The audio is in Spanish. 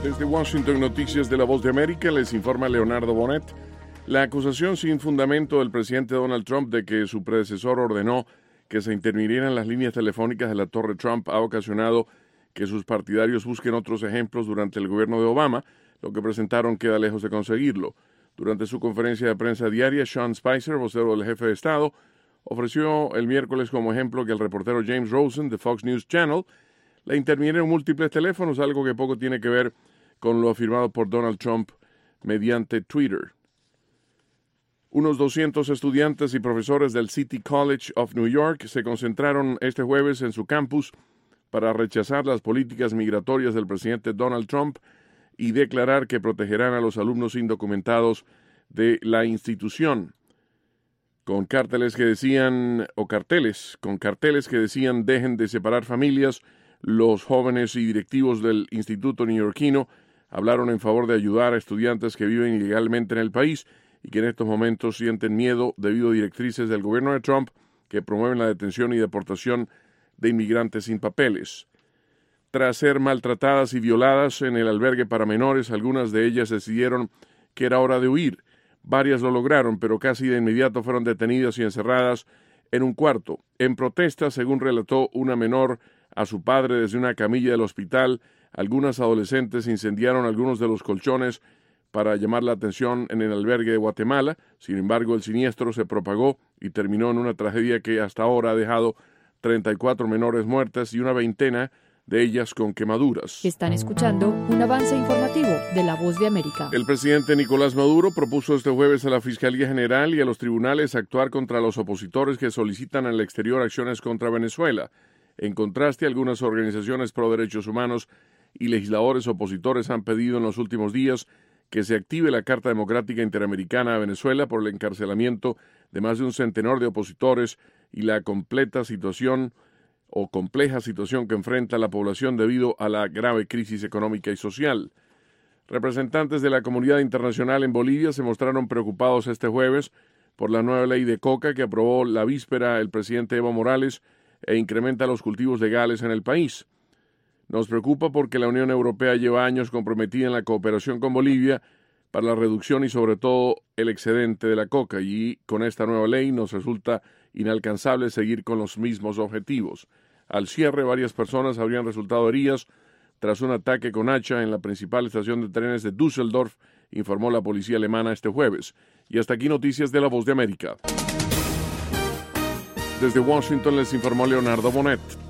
Desde Washington, Noticias de la Voz de América, les informa Leonardo Bonet. La acusación sin fundamento del presidente Donald Trump de que su predecesor ordenó que se intervinieran las líneas telefónicas de la Torre Trump ha ocasionado que sus partidarios busquen otros ejemplos durante el gobierno de Obama. Lo que presentaron queda lejos de conseguirlo. Durante su conferencia de prensa diaria, Sean Spicer, vocero del jefe de Estado, ofreció el miércoles como ejemplo que el reportero James Rosen de Fox News Channel le intervinieron múltiples teléfonos, algo que poco tiene que ver con lo afirmado por Donald Trump mediante Twitter. Unos 200 estudiantes y profesores del City College of New York se concentraron este jueves en su campus para rechazar las políticas migratorias del presidente Donald Trump y declarar que protegerán a los alumnos indocumentados de la institución. Con carteles que decían dejen de separar familias, los jóvenes y directivos del Instituto Neoyorquino hablaron en favor de ayudar a estudiantes que viven ilegalmente en el país y que en estos momentos sienten miedo debido a directrices del gobierno de Trump que promueven la detención y deportación de inmigrantes sin papeles. Tras ser maltratadas y violadas en el albergue para menores, algunas de ellas decidieron que era hora de huir. Varias lo lograron, pero casi de inmediato fueron detenidas y encerradas en un cuarto, en protesta, según relató una menor a su padre desde una camilla del hospital. Algunas adolescentes incendiaron algunos de los colchones para llamar la atención en el albergue de Guatemala. Sin embargo, el siniestro se propagó y terminó en una tragedia que hasta ahora ha dejado 34 menores muertas y una veintena de ellas con quemaduras. Están escuchando un avance informativo de La Voz de América. El presidente Nicolás Maduro propuso este jueves a la Fiscalía General y a los tribunales actuar contra los opositores que solicitan al exterior acciones contra Venezuela. En contraste, algunas organizaciones pro derechos humanos y legisladores opositores han pedido en los últimos días que se active la Carta Democrática Interamericana a Venezuela por el encarcelamiento de más de un centenar de opositores y la compleja situación que enfrenta la población debido a la grave crisis económica y social. Representantes de la comunidad internacional en Bolivia se mostraron preocupados este jueves por la nueva ley de coca que aprobó la víspera el presidente Evo Morales e incrementa los cultivos legales en el país. Nos preocupa porque la Unión Europea lleva años comprometida en la cooperación con Bolivia para la reducción y sobre todo el excedente de la coca, y con esta nueva ley nos resulta inalcanzable seguir con los mismos objetivos. Al cierre, varias personas habrían resultado heridas tras un ataque con hacha en la principal estación de trenes de Düsseldorf, informó la policía alemana este jueves. Y hasta aquí Noticias de la Voz de América. Desde Washington les informó Leonardo Bonet.